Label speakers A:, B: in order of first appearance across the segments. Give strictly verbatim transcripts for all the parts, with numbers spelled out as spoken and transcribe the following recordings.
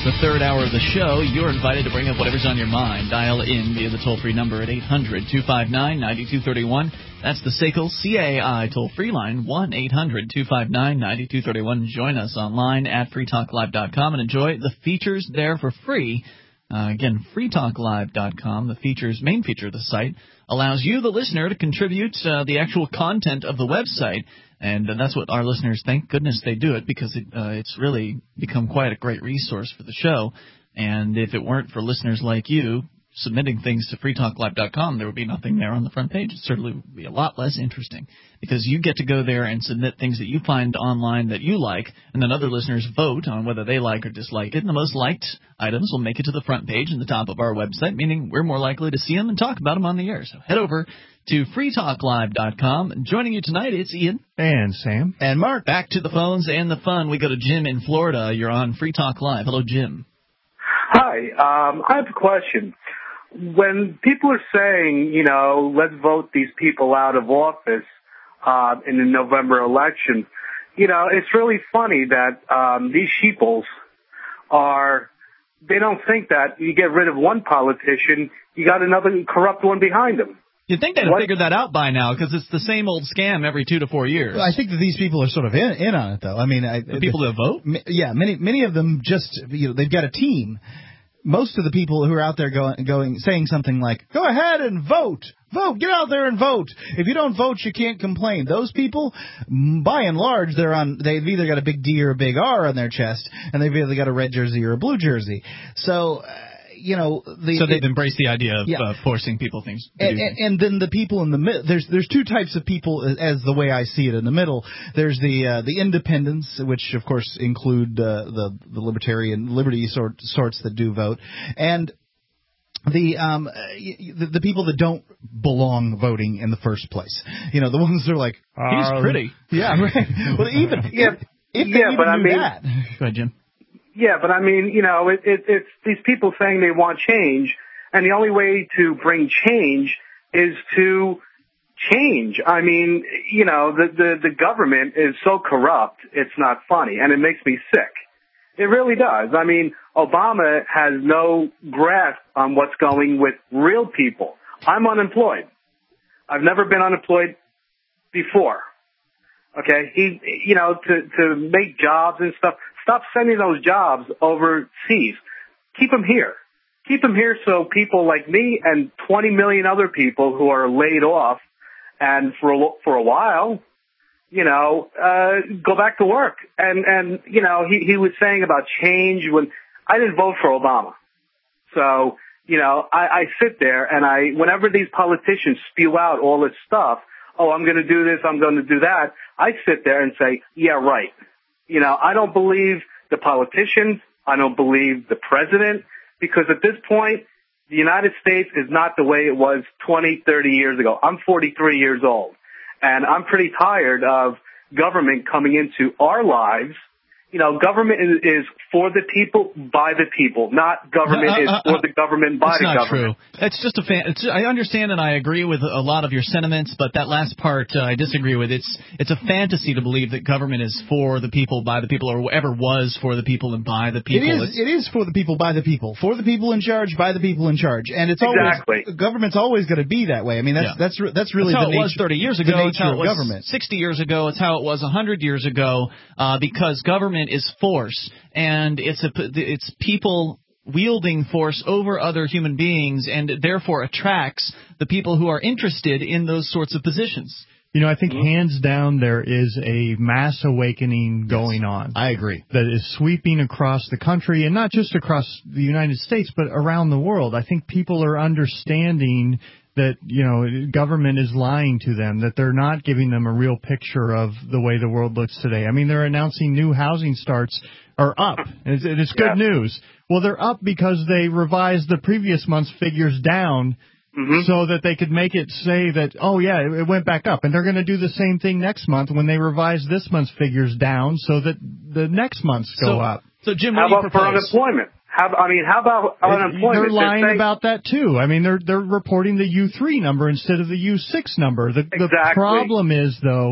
A: the third hour of the show. You're invited to bring up whatever's on your mind. Dial in via the toll-free number at eight hundred two five nine nine two three one. That's the S A C L C A I toll-free line, one eight hundred two five nine nine two three one. Join us online at free talk live dot com and enjoy the features there for free. Uh, again, free talk live dot com, the features, main feature of the site, allows you, the listener, to contribute uh, the actual content of the website. And uh, that's what our listeners, thank goodness they do it, because it, uh, it's really become quite a great resource for the show. And if it weren't for listeners like you submitting things to free talk live dot com, there would be nothing there on the front page. It certainly would be a lot less interesting, because you get to go there and submit things that you find online that you like, and then other listeners vote on whether they like or dislike it. And the most liked items will make it to the front page and the top of our website, meaning we're more likely to see them and talk about them on the air. So head over to free talk live dot com. Joining you tonight, it's Ian.
B: And Sam.
A: And Mark. Back to the phones and the fun. We go to Jim in Florida. You're on Free Talk Live. Hello, Jim.
C: Hi. Um, I have a question. When people are saying, you know, let's vote these people out of office uh, in the November election, you know, it's really funny that um, these sheeples are, they don't think that you get rid of one politician, you got another corrupt one behind them.
A: You'd think they'd have figured that out by now, because it's the same old scam every two to four years.
B: Well, I think that these people are sort of in, in on it, though. I mean, I,
A: the people that vote?
B: Yeah, many many of them just, you know, they've got a team. Most of the people who are out there going, going, saying something like, go ahead and vote, vote, get out there and vote. If you don't vote, you can't complain. Those people, by and large, they're on, they've either got a big D or a big R on their chest, and they've either got a red jersey or a blue jersey. So, uh, you know, the,
A: so they've embraced the idea of
B: yeah.
A: uh, forcing people things. To
B: and,
A: do
B: and, and then the people in the middle. There's there's two types of people, as the way I see it. In the middle, there's the uh, the independents, which of course include uh, the the libertarian liberty sort sorts that do vote, and the um the, the people that don't belong voting in the first place. You know, the ones that are like,
A: he's
B: um,
A: pretty.
B: Yeah, right. Well, even
C: yeah,
B: if, if
C: yeah,
B: they even
C: but I
B: knew
C: mean,
B: that.
A: Go ahead, Jim.
C: Yeah, but I mean, you know, it, it, it's these people saying they want change, and the only way to bring change is to change. I mean, you know, the, the, the government is so corrupt, it's not funny, and it makes me sick. It really does. I mean, Obama has no grasp on what's going with real people. I'm unemployed. I've never been unemployed before. Okay? He, you know, to, to make jobs and stuff. Stop sending those jobs overseas. Keep them here. Keep them here so people like me and twenty million other people who are laid off and for a, for a while, you know, uh, go back to work. And, and, you know, he, he was saying about change when I didn't vote for Obama. So, you know, I, I sit there and I, whenever these politicians spew out all this stuff, oh, I'm going to do this, I'm going to do that, I sit there and say, yeah, right. You know, I don't believe the politicians. I don't believe the president, because at this point, the United States is not the way it was twenty, thirty years ago. I'm forty-three years old, and I'm pretty tired of government coming into our lives. You know, government is, is for the people, by the people, not government
A: uh, uh,
C: is for the government, by
A: That's
C: the
A: not
C: government.
A: true. It's just a fan. It's, I understand and I agree with a lot of your sentiments, but that last part uh, I disagree with. It's it's a fantasy to believe that government is for the people, by the people, or ever was for the people and by the people.
B: It is. It is for the people, by the people, for the people in charge, by the people in charge, and it's
C: exactly.
B: always government's always going to be that way. I mean, that's
A: yeah.
B: that's that's really
A: that's how
B: the
A: it
B: nature,
A: was thirty years ago.
B: the
A: It's how
B: nature
A: it was
B: of government.
A: sixty years ago. It's how it was one hundred years ago. Uh, because government is force, and it's a it's people wielding force over other human beings, and therefore attracts the people who are interested in those sorts of positions.
D: You know, I think hands down there is a mass awakening going
B: yes,
D: on.
B: I agree.
D: That is sweeping across the country, and not just across the United States, but around the world. I think people are understanding that, you know, government is lying to them, that they're not giving them a real picture of the way the world looks today. I mean, they're announcing new housing starts are up. It's, it's good yeah. news. Well, they're up because they revised the previous month's figures down mm-hmm. so that they could make it say that, oh, yeah, it, it went back up. And they're going to do the same thing next month when they revise this month's figures down so that the next months go
A: so,
D: up.
A: So, Jim,
C: how
A: what do you
C: about for
A: propose?
C: unemployment? How, I mean, how about unemployment?
D: They're lying
C: they're saying,
D: about that, too. I mean, they're they're reporting the U three number instead of the U six number. The,
C: exactly.
D: the problem is, though,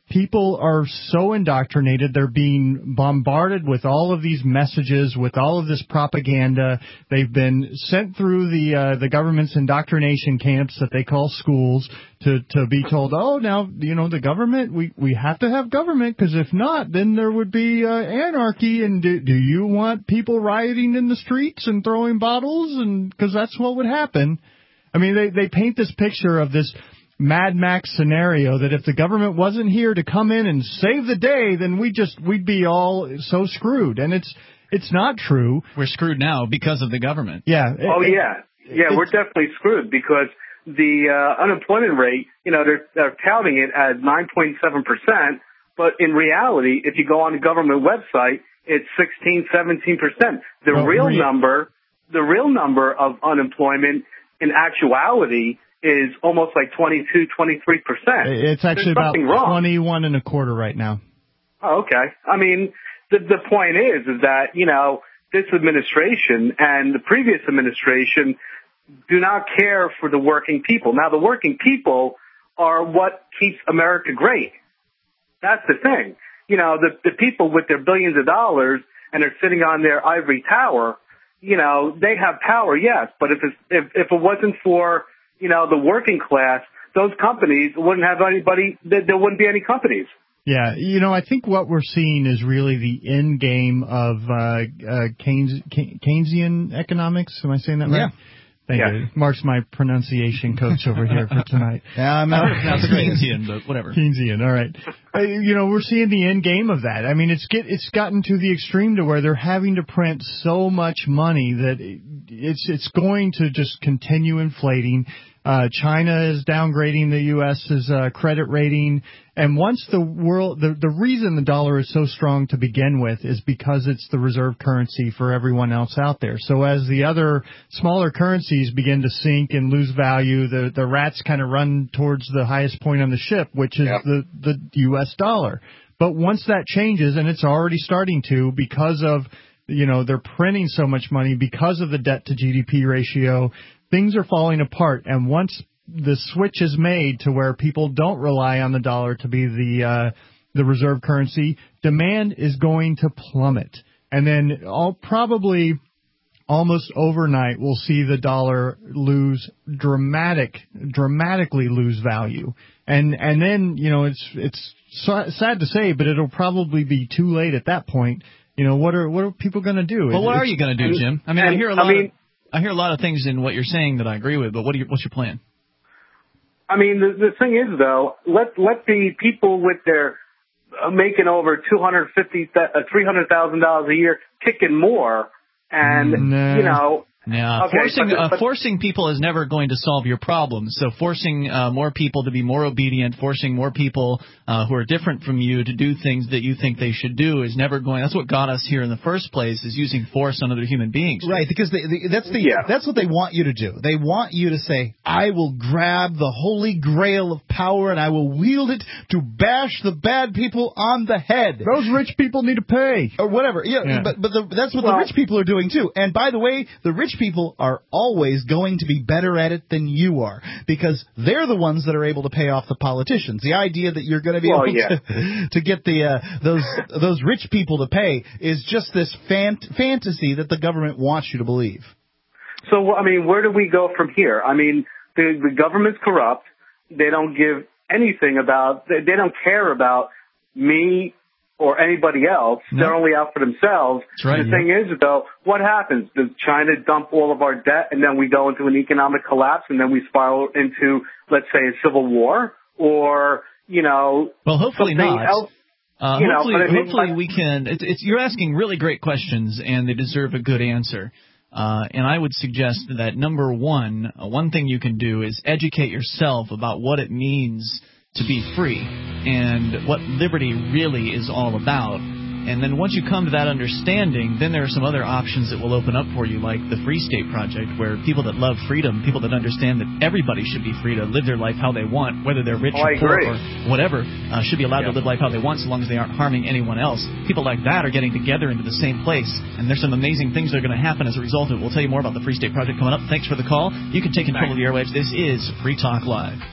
D: people are so indoctrinated. They're being bombarded with all of these messages, with all of this propaganda. They've been sent through the uh, the government's indoctrination camps that they call schools to to be told, oh, now, you know, the government, we, we have to have government, because if not, then there would be uh, anarchy. And do, do you want people rioting in the streets and throwing bottles? And because that's what would happen. I mean, they, they paint this picture of this Mad Max scenario that if the government wasn't here to come in and save the day, then we just we'd be all so screwed. And it's it's not true.
A: We're screwed now because of the government.
D: Yeah.
C: Oh,
D: it,
C: yeah. Yeah, we're definitely screwed because the uh, unemployment rate, you know, they're, they're touting it at nine point seven percent, but in reality, if you go on the government website, it's sixteen, seventeen percent. The
D: well,
C: real
D: re-
C: number, the real number of unemployment in actuality is almost like twenty-two, twenty-three percent.
D: It's actually
C: There's
D: about twenty-one and a quarter right now.
C: Oh, okay. I mean, the, the point is, is that, you know, this administration and the previous administration do not care for the working people. Now, the working people are what keeps America great. That's the thing. You know, the, the people with their billions of dollars and are sitting on their ivory tower, you know, they have power, yes. But if it's, if, if it wasn't for, you know, the working class, those companies wouldn't have anybody, there, there wouldn't be any companies.
D: Yeah, you know, I think what we're seeing is really the end game of uh, uh, Keynes, Keynesian economics. Am I saying that right?
B: Yeah.
D: Thank
C: Yeah.
D: you. Mark's my pronunciation coach over here for tonight.
B: Yeah, I'm not.
A: That's Keynesian, but whatever.
D: Keynesian, all right. Uh, you know, we're seeing the end game of that. I mean, it's get it's gotten to the extreme to where they're having to print so much money that it's it's going to just continue inflating. Uh, China is downgrading the U S's uh, credit rating. And once the world, the, the reason the dollar is so strong to begin with is because it's the reserve currency for everyone else out there. So as the other smaller currencies begin to sink and lose value, the, the rats kind of run towards the highest point on the ship, which is
C: Yep.
D: the, the U S dollar. But once that changes, and it's already starting to because of, you know, they're printing so much money because of the debt to G D P ratio, things are falling apart. And once the switch is made to where people don't rely on the dollar to be the uh, the reserve currency, demand is going to plummet. And then all, probably almost overnight, we'll see the dollar lose dramatic, dramatically lose value. And and then, you know, it's it's sad to say, but it'll probably be too late at that point. You know, what are what are people going to do?
A: Well, what
D: it's,
A: are you going to do, Jim? I mean, I hear a lot
C: I mean,
A: of I hear a lot of things in what you're saying that I agree with, but what do you, what's your plan?
C: I mean, the, the thing is, though, let let the people with their uh, making over two hundred fifty, uh, three hundred thousand dollars a year kicking more, and
D: Nah.
C: you know.
A: Yeah,
C: Okay,
A: forcing
C: but-
A: uh,
C: but-
A: forcing people is never going to solve your problems. So forcing uh, more people to be more obedient, forcing more people uh, who are different from you to do things that you think they should do is never going. That's what got us here in the first place, is using force on other human beings.
B: Right, because they, they, that's the
C: Yeah.
B: that's what they want you to do. They want you to say, "I will grab the holy grail of power and I will wield it to bash the bad people on the head."
D: Those rich people need to pay.
B: Or whatever. Yeah,
D: Yeah.
B: but but the, that's what
C: Well-
B: the rich people are doing too. And by the way, the rich people are always going to be better at it than you are, because they're the ones that are able to pay off the politicians. The idea that you're going to be
C: Well,
B: able
C: yeah.
B: to, to get the uh, those those rich people to pay is just this fan- fantasy that the government wants you to believe.
C: So, I mean, where do we go from here? I mean, the, the government's corrupt. They don't give anything about, they, they don't care about me or anybody else.
A: No.
C: They're only out for themselves.
A: That's right,
C: The thing is, though, what happens? Does China dump all of our debt and then we go into an economic collapse and then we spiral into, let's say, a civil war? Or, you know,
A: Well, hopefully
C: something
A: not.
C: else?
A: Uh,
C: You know,
A: hopefully,
C: but I mean,
A: hopefully
C: like-
A: we can. It's, it's, you're asking really great questions, and they deserve a good answer. Uh, and I would suggest that number one, uh, one thing you can do is educate yourself about what it means to be free and what liberty really is all about. And then once you come to that understanding, then there are some other options that will open up for you, like the Free State Project, where people that love freedom, people that understand that everybody should be free to live their life how they want, whether they're rich
C: Oh,
A: or
C: I
A: poor
C: agree.
A: or whatever, uh, should be allowed
C: Yeah.
A: to live life how they want, so long as they aren't harming anyone else. People like that are getting together into the same place, and there's some amazing things that are going to happen as a result of it. We'll tell you more about the Free State Project coming up. Thanks for the call. You can take control of the airwaves. This is Free Talk Live.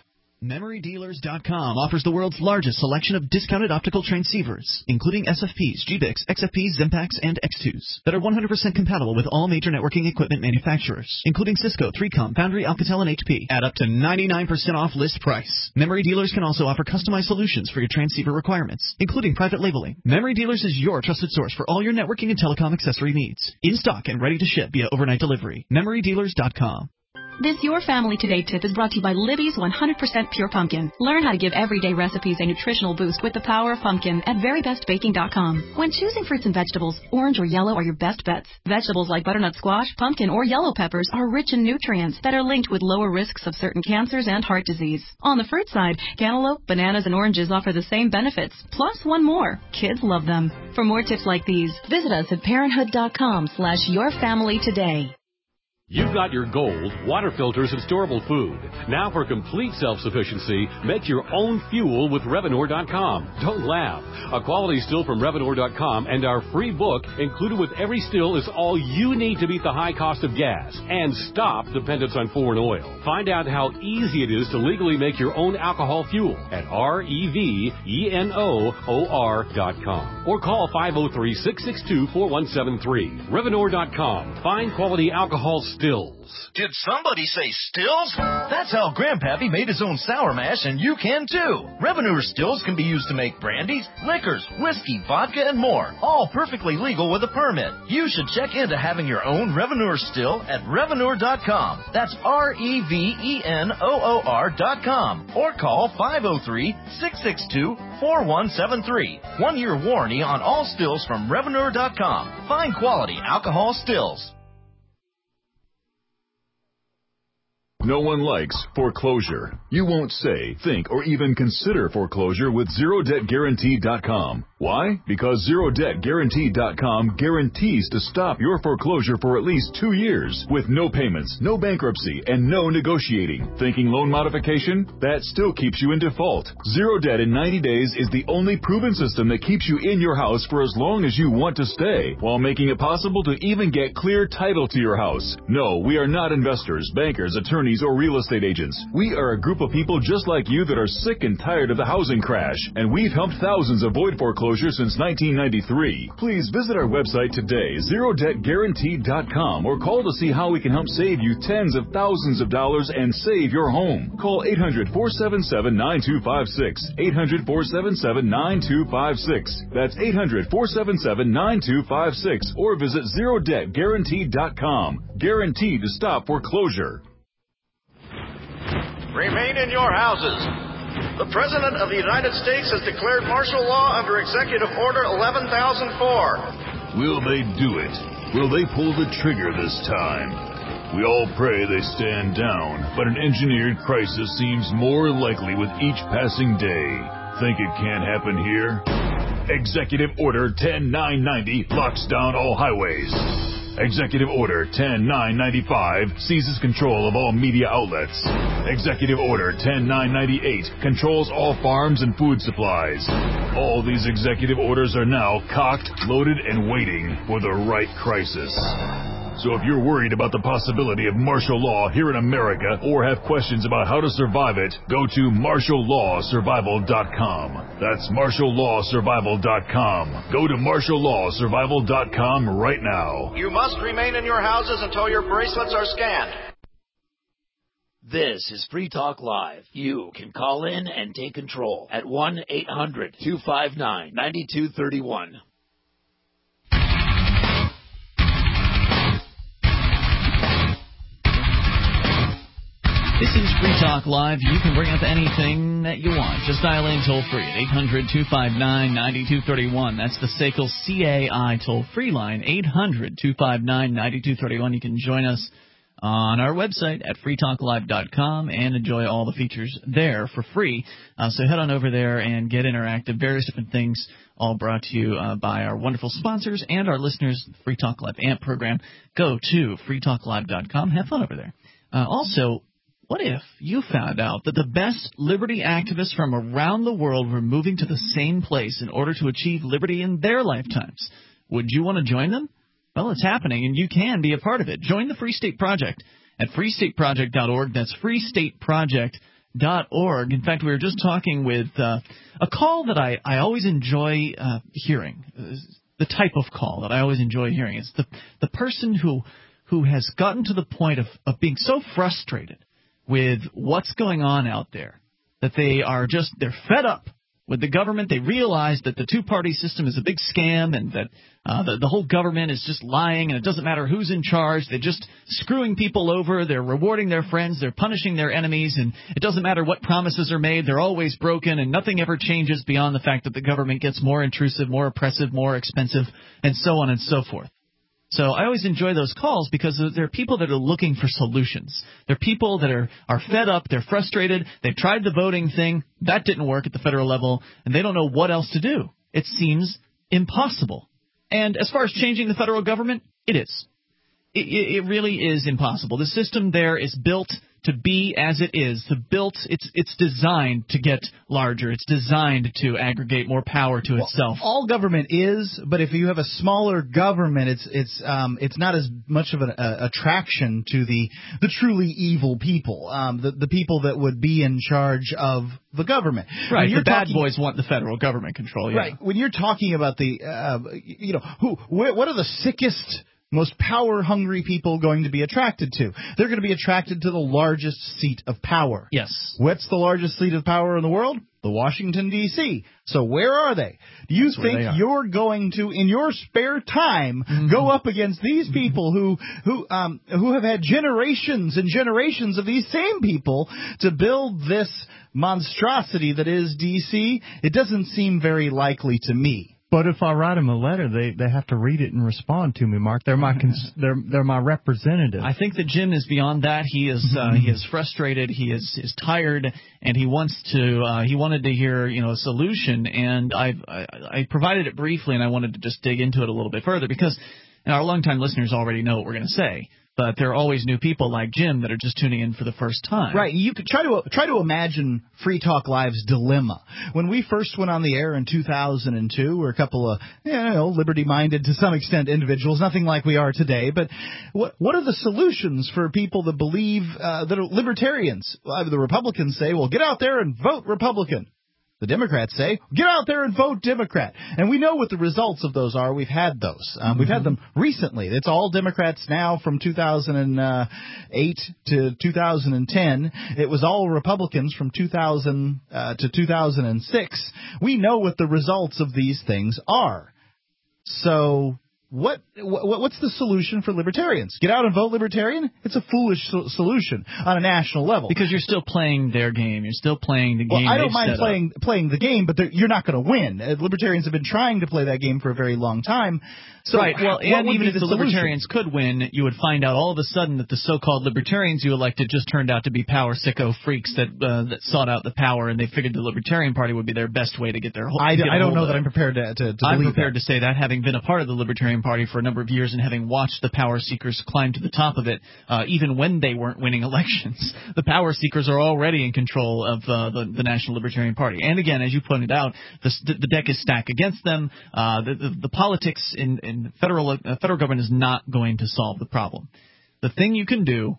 A: Memory Dealers dot com offers the world's largest selection of discounted optical transceivers, including S F Ps, G B I Cs, X F Ps, Zimpacs, and X twos, that are one hundred percent compatible with all major networking equipment manufacturers, including Cisco, three com, Foundry, Alcatel, and H P, at up to ninety-nine percent off list price. Memory Dealers can also offer customized solutions for your transceiver requirements, including private labeling. Memory Dealers is your trusted source for all your networking and telecom accessory needs, in stock and ready to ship via overnight delivery. Memory Dealers dot com.
E: This Your Family Today tip is brought to you by Libby's one hundred percent Pure Pumpkin. Learn how to give everyday recipes a nutritional boost with the power of pumpkin at very best baking dot com. When choosing fruits and vegetables, orange or yellow are your best bets. Vegetables like butternut squash, pumpkin, or yellow peppers are rich in nutrients that are linked with lower risks of certain cancers and heart disease. On the fruit side, cantaloupe, bananas, and oranges offer the same benefits, plus one more. Kids love them. For more tips like these, visit us at parenthood dot com slash your family today.
F: You've got your gold, water filters, and storable food. Now for complete self-sufficiency, make your own fuel with Revenor dot com. Don't laugh. A quality still from Revenor dot com and our free book included with every still is all you need to beat the high cost of gas and stop dependence on foreign oil. Find out how easy it is to legally make your own alcohol fuel at R E V E N O O R dot com or call five oh three, six six two, four one seven three. Revenor dot com. Find quality alcohol stills.
G: Did somebody say stills? That's how Grandpappy made his own sour mash, and you can too. Revenue stills can be used to make brandies, liquors, whiskey, vodka, and more. All perfectly legal with a permit. You should check into having your own Revenue still at Revenor dot com. That's R E V E N O O R dot com. Or call five oh three, six six two, four one seven three. One year warranty on all stills from Revenor dot com. Find quality alcohol stills.
H: No one likes foreclosure. You won't say, think, or even consider foreclosure with zero debt guarantee dot com. Why? Because zero debt guarantee dot com guarantees to stop your foreclosure for at least two years with no payments, no bankruptcy, and no negotiating. Thinking loan modification? That still keeps you in default. Zero Debt in ninety days is the only proven system that keeps you in your house for as long as you want to stay, while making it possible to even get clear title to your house. No, we are not investors, bankers, attorneys, or real estate agents. We are a group of people just like you that are sick and tired of the housing crash, and we've helped thousands avoid foreclosure since nineteen ninety-three. Please visit our website today, zero debt guarantee dot com, or call to see how we can help save you tens of thousands of dollars and save your home. Call eight hundred, four seven seven, nine two five six, eight hundred, four seven seven, nine two five six. That's eight hundred, four seven seven, nine two five six, or visit zero debt guarantee dot com. Guaranteed to stop foreclosure.
G: Remain in your houses. The President of the United States has declared martial law under Executive Order eleven thousand four.
H: Will they do it? Will they pull the trigger this time? We all pray they stand down, but an engineered crisis seems more likely with each passing day. Think it can't happen here? Executive Order ten nine ninety locks down all highways. Executive Order ten nine ninety-five seizes control of all media outlets. Executive Order ten nine ninety-eight controls all farms and food supplies. All these executive orders are now cocked, loaded, and waiting for the right crisis. So if you're worried about the possibility of martial law here in America or have questions about how to survive it, go to martial law survival dot com. That's martial law survival dot com. Go to martial law survival dot com right now.
G: You must remain in your houses until your bracelets are scanned.
I: This is Free Talk Live. You can call in and take control at one eight hundred, two five nine, nine two three one.
A: This is Free Talk Live. You can bring up anything that you want. Just dial in toll-free at eight hundred, two five nine, nine two three one. That's the S A C L C A I toll-free line, eight hundred, two five nine, nine two three one. You can join us on our website at free talk live dot com and enjoy all the features there for free. Uh, so head on over there and get interactive, various different things, all brought to you uh, by our wonderful sponsors and our listeners, Free Talk Live A M P program. Go to free talk live dot com. Have fun over there. Uh, also, what if you found out that the best liberty activists from around the world were moving to the same place in order to achieve liberty in their lifetimes? Would you want to join them? Well, it's happening, and you can be a part of it. Join the Free State Project at free state project dot org. That's free state project dot org. In fact, we were just talking with uh, a call that I, I always enjoy uh, hearing. The type of call that I always enjoy hearing. It's the the person who who has gotten to the point of, of being so frustrated with what's going on out there that they are just they're fed up with the government. They realize that the two-party system is a big scam and that uh, the, the whole government is just lying and it doesn't matter who's in charge. They're just screwing people over. They're rewarding their friends. They're punishing their enemies. And it doesn't matter what promises are made. They're always broken and nothing ever changes beyond the fact that the government gets more intrusive, more oppressive, more expensive, and so on and so forth. So I always enjoy those calls because there are people that are looking for solutions. There are people that are, are fed up. They're frustrated. They've tried the voting thing. That didn't work at the federal level, and they don't know what else to do. It seems impossible. And as far as changing the federal government, it is. It, it really is impossible. The system there is built to be as it is. To built, it's it's designed to get larger. It's designed to aggregate more power to
B: well,
A: itself.
B: All government is, but if you have a smaller government, it's it's um, it's not as much of an uh, attraction to the the truly evil people, um, the the people that would be in charge of the government.
A: Right.
B: The
A: bad
B: talking,
A: boys want the federal government control. Yeah.
B: Right. When you're talking about the, uh, you know, who what are the sickest, most power-hungry people going to be attracted to? They're going to be attracted to the largest seat of power.
A: Yes.
B: What's the largest seat of power in the world? The Washington, D C So where are they? Do you
A: That's
B: think you're going to, in your spare time, mm-hmm. go up against these people who who um, who have had generations and generations of these same people to build this monstrosity that is D C? It doesn't seem very likely to me.
D: But if I write them a letter, they, they have to read it and respond to me, Mark. They're my cons- they're they're my representative.
A: I think that Jim is beyond that. He is uh, he is frustrated. He is is tired, and he wants to. Uh, he wanted to hear you know a solution, and I, I I provided it briefly, and I wanted to just dig into it a little bit further because and our longtime listeners already know what we're going to say. But there are always new people like Jim that are just tuning in for the first time.
B: Right. You could try to try to imagine Free Talk Live's dilemma. When we first went on the air in two thousand two, we're a couple of, you know, liberty-minded to some extent individuals, nothing like we are today. But what what are the solutions for people that believe uh, that are libertarians? Well, the Republicans say, well, get out there and vote Republican. The Democrats say, get out there and vote Democrat. And we know what the results of those are. We've had those. Um, mm-hmm. We've had them recently. It's all Democrats now from two thousand eight to two thousand ten. It was all Republicans from two thousand uh, to two thousand six. We know what the results of these things are. So What, what what's the solution for libertarians? Get out and vote libertarian? It's a foolish so- solution on a national level.
A: Because you're still playing their game. You're still playing the game.
B: Well, I don't mind
A: set
B: playing
A: up.
B: playing the game, but you're not going to win. Uh, libertarians have been trying to play that game for a very long time. So
A: right. Well, and even if the
B: solution?
A: libertarians could win, you would find out all of a sudden that the so-called libertarians you elected just turned out to be power sicko freaks that uh, that sought out the power, and they figured the Libertarian Party would be their best way to get their.
B: I,
A: get
B: I don't know
A: that
B: I'm prepared to. to, to
A: I'm
B: believe
A: prepared
B: that.
A: to say that, having been a part of the Libertarian Party for a number of years and having watched the power seekers climb to the top of it, uh, even when they weren't winning elections. The power seekers are already in control of uh, the, the National Libertarian Party. And again, as you pointed out, the, the deck is stacked against them. Uh, the, the, the politics in, in federal uh, federal government is not going to solve the problem. The thing you can do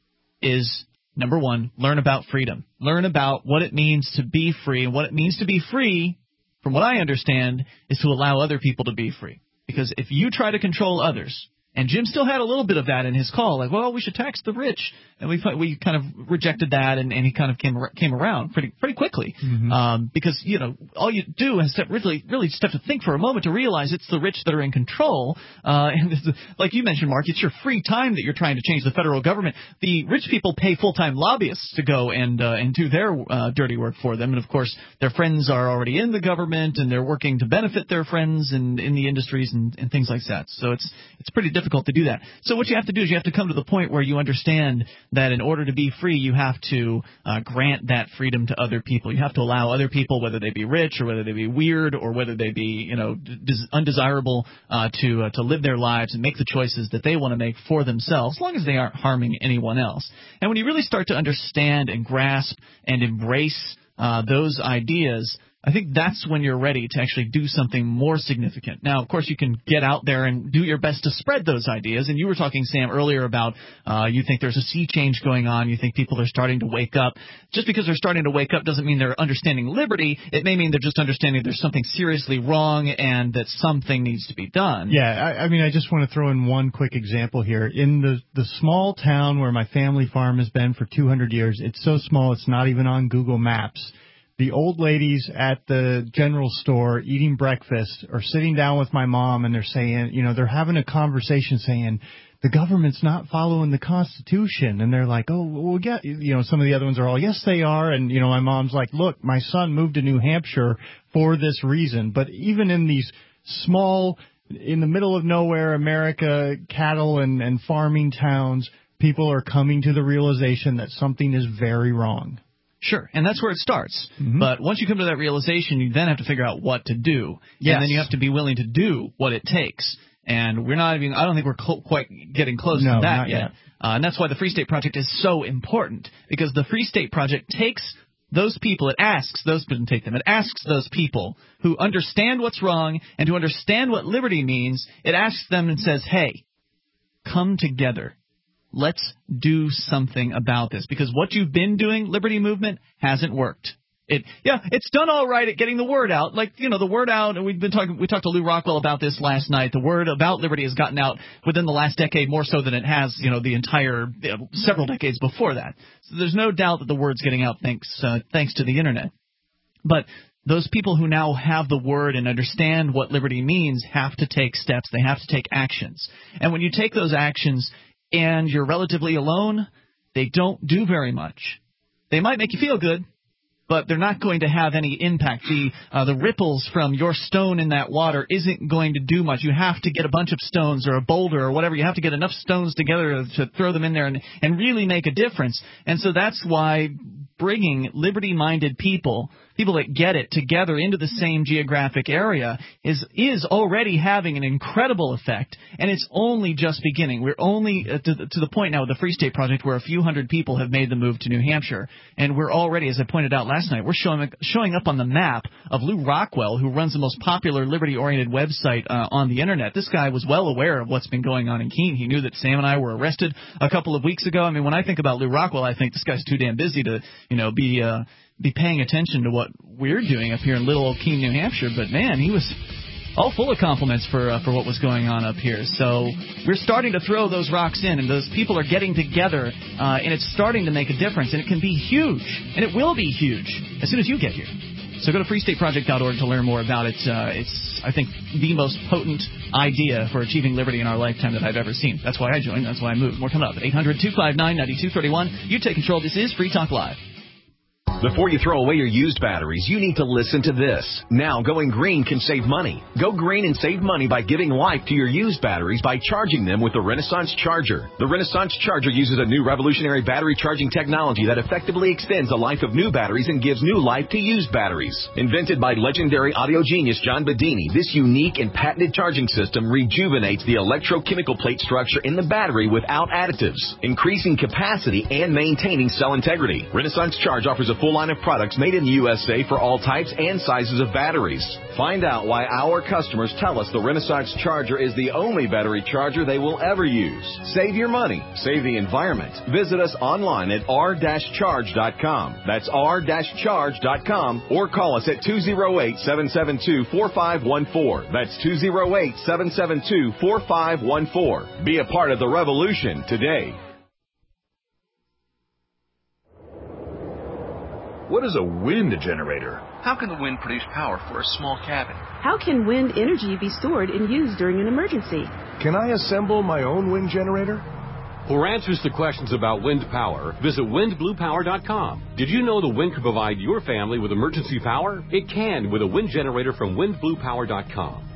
A: is, number one, learn about freedom. Learn about what it means to be free. And what it means to be free, from what I understand, is to allow other people to be free. Because if you try to control others, and Jim still had a little bit of that in his call, like, well, we should tax the rich, and we we kind of rejected that, and, and he kind of came came around pretty pretty quickly, mm-hmm. um, because you know all you do is to really really just have to think for a moment to realize it's the rich that are in control, uh, and it's, like you mentioned, Mark, it's your free time that you're trying to change the federal government. The rich people pay full time lobbyists to go and uh, and do their uh, dirty work for them, and of course their friends are already in the government, and they're working to benefit their friends and in the industries and, and things like that. So it's it's pretty difficult. difficult to do that. So what you have to do is you have to come to the point where you understand that in order to be free, you have to uh, grant that freedom to other people. You have to allow other people, whether they be rich or whether they be weird or whether they be, you know, des- undesirable, uh, to uh, to live their lives and make the choices that they want to make for themselves, as long as they aren't harming anyone else. And when you really start to understand and grasp and embrace uh, those ideas, I think that's when you're ready to actually do something more significant. Now, of course, you can get out there and do your best to spread those ideas. And you were talking, Sam, earlier about uh, you think there's a sea change going on. You think people are starting to wake up. Just because they're starting to wake up doesn't mean they're understanding liberty. It may mean they're just understanding there's something seriously wrong and that something needs to be done.
D: Yeah, I, I mean, I just want to throw in one quick example here. In the, the small town where my family farm has been for two hundred years, it's so small it's not even on Google Maps. The old ladies at the general store eating breakfast are sitting down with my mom, and they're saying, you know, they're having a conversation saying, the government's not following the Constitution. And they're like, oh, well, yeah, you know, some of the other ones are all, yes, they are. And, you know, my mom's like, look, my son moved to New Hampshire for this reason. But even in these small, in the middle of nowhere, America, cattle and, and farming towns, people are coming to the realization that something is very wrong.
A: Sure, and that's where it starts.
D: Mm-hmm.
A: But once you come to that realization, you then have to figure out what to do.
D: Yes.
A: And then you have to be willing to do what it takes. And we're not even – I don't think we're cl- quite getting close
D: no,
A: to that
D: not
A: yet.
D: yet.
A: Uh, and that's why the Free State Project is so important, because the Free State Project takes those people – it asks those – doesn't take them. It asks those people who understand what's wrong and who understand what liberty means. It asks them and says, hey, come together. Let's do something about this, because what you've been doing, Liberty Movement, hasn't worked. It, yeah, it's done all right at getting the word out. Like, you know, the word out, and we've been talking, we talked to Lou Rockwell about this last night. The word about liberty has gotten out within the last decade more so than it has, you know, the entire, you know, several decades before that. So there's no doubt that the word's getting out thanks, uh, thanks to the internet. But those people who now have the word and understand what liberty means have to take steps. They have to take actions. And when you take those actions and you're relatively alone, they don't do very much. They might make you feel good, but they're not going to have any impact. The uh, the ripples from your stone in that water isn't going to do much. You have to get a bunch of stones or a boulder or whatever. You have to get enough stones together to throw them in there and, and really make a difference. And so that's why bringing liberty-minded people, people that get it, together into the same geographic area is is already having an incredible effect, and it's only just beginning. We're only uh, to, the, to the point now with the Free State Project where a few hundred people have made the move to New Hampshire, and we're already, as I pointed out last night, we're showing showing up on the map of Lou Rockwell, who runs the most popular liberty-oriented website uh, on the internet. This guy was well aware of what's been going on in Keene. He knew that Sam and I were arrested a couple of weeks ago. I mean, when I think about Lou Rockwell, I think this guy's too damn busy to, you know, be uh, be paying attention to what we're doing up here in little old Keene, New Hampshire. But, man, he was all full of compliments for uh, for what was going on up here. So we're starting to throw those rocks in, and those people are getting together, uh, and it's starting to make a difference. And it can be huge, and it will be huge as soon as you get here. So go to free state project dot org to learn more about it. Uh, it's, I think, the most potent idea for achieving liberty in our lifetime that I've ever seen. That's why I joined. That's why I moved. More coming up at eight hundred two five nine nine two three one. You take control. This is Free Talk Live.
J: Before you throw away your used batteries, you need to listen to this. Now, going green can save money. Go green and save money by giving life to your used batteries by charging them with the Renaissance Charger. The Renaissance Charger uses a new revolutionary battery charging technology that effectively extends the life of new batteries and gives new life to used batteries. Invented by legendary audio genius John Bedini, this unique and patented charging system rejuvenates the electrochemical plate structure in the battery without additives, increasing capacity and maintaining cell integrity. Renaissance Charge offers a full line of products made in the U S A for all types and sizes of batteries. Find out why our customers tell us the Renaissance Charger is the only battery charger they will ever use. Save your money. Save the environment. Visit us online at r dash charge dot com. That's r dash charge dot com, or call us at two oh eight, seven seven two, four five one four. That's two oh eight, seven seven two, four five one four. Be a part of the revolution today.
H: What is a wind generator?
K: How can the wind produce power for a small cabin?
L: How can wind energy be stored and used during an emergency?
M: Can I assemble my own wind generator?
F: For answers to questions about wind power, visit wind blue power dot com. Did you know the wind can provide your family with emergency power? It can with a wind generator from wind blue power dot com.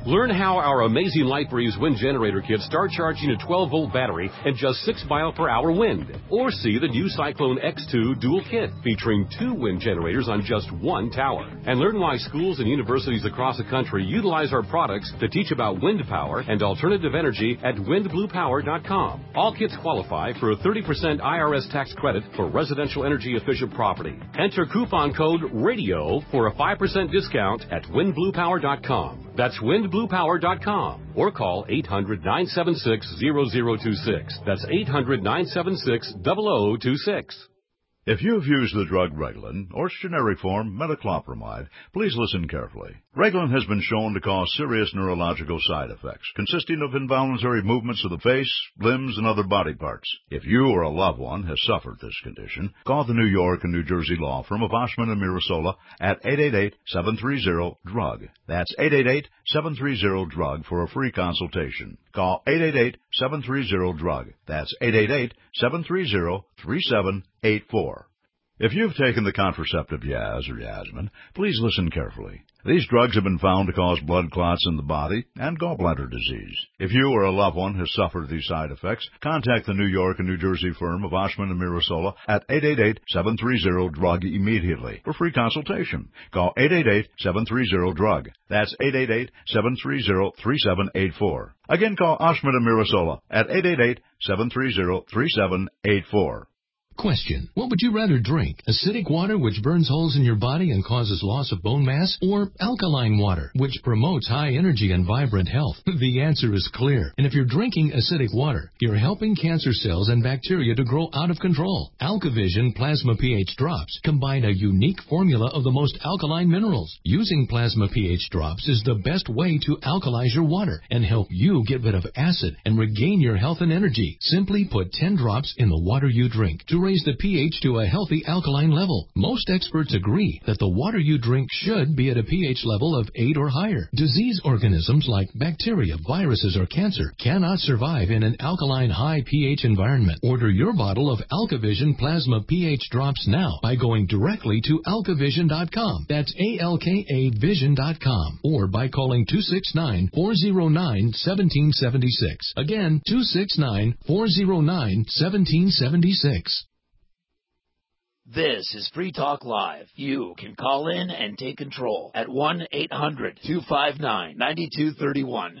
F: Learn how our amazing LightBreeze wind generator kits start charging a twelve-volt battery and just six mile per hour wind. Or see the new Cyclone X two dual kit featuring two wind generators on just one tower. And learn why schools and universities across the country utilize our products to teach about wind power and alternative energy at wind blue power dot com. All kits qualify for a thirty percent I R S tax credit for residential energy efficient property. Enter coupon code RADIO for a five percent discount at wind blue power dot com. That's wind blue power dot com. Or call eight hundred, nine seven six, zero zero two six. That's eight hundred, nine seven six, zero zero two six.
N: If you've used the drug Reglan, or its generic form, metoclopramide, please listen carefully. Reglan has been shown to cause serious neurological side effects, consisting of involuntary movements of the face, limbs, and other body parts. If you or a loved one has suffered this condition, call the New York and New Jersey law firm of Oshman and Mirasola at eight eight eight, seven three zero, D R U G. That's eight eight eight, seven three zero, D R U G for a free consultation. Call eight eight eight, seven three zero, D R U G. That's eight eight eight, seven three zero, three seven eight four. If you've taken the contraceptive Yaz or Yasmin, please listen carefully. These drugs have been found to cause blood clots in the body and gallbladder disease. If you or a loved one has suffered these side effects, contact the New York and New Jersey firm of Oshman and Mirasola at eight eight eight, seven three zero, D R U G immediately for free consultation. Call eight eight eight, seven three zero, D R U G. That's eight eight eight, seven three zero, three seven eight four. Again, call Oshman and Mirasola at eight eight eight, seven three zero, three seven eight four.
O: Question. What would you rather drink? Acidic water, which burns holes in your body and causes loss of bone mass? Or alkaline water, which promotes high energy and vibrant health? The answer is clear. And if you're drinking acidic water, you're helping cancer cells and bacteria to grow out of control. AlkaVision Plasma pH Drops combine a unique formula of the most alkaline minerals. Using Plasma pH Drops is the best way to alkalize your water and help you get rid of acid and regain your health and energy. Simply put ten drops in the water you drink to raise the pH to a healthy alkaline level. Most experts agree that the water you drink should be at a pH level of eight or higher. Disease organisms like bacteria, viruses, or cancer cannot survive in an alkaline high pH environment. Order your bottle of AlkaVision Plasma pH Drops now by going directly to alka vision dot com. That's A L K A vision dot com. Or by calling two six nine, four zero nine, one seven seven six. Again, two six nine, four zero nine, one seven seven six.
I: This is Free Talk Live. You can call in and take control at one eight hundred, two five nine, nine two three one.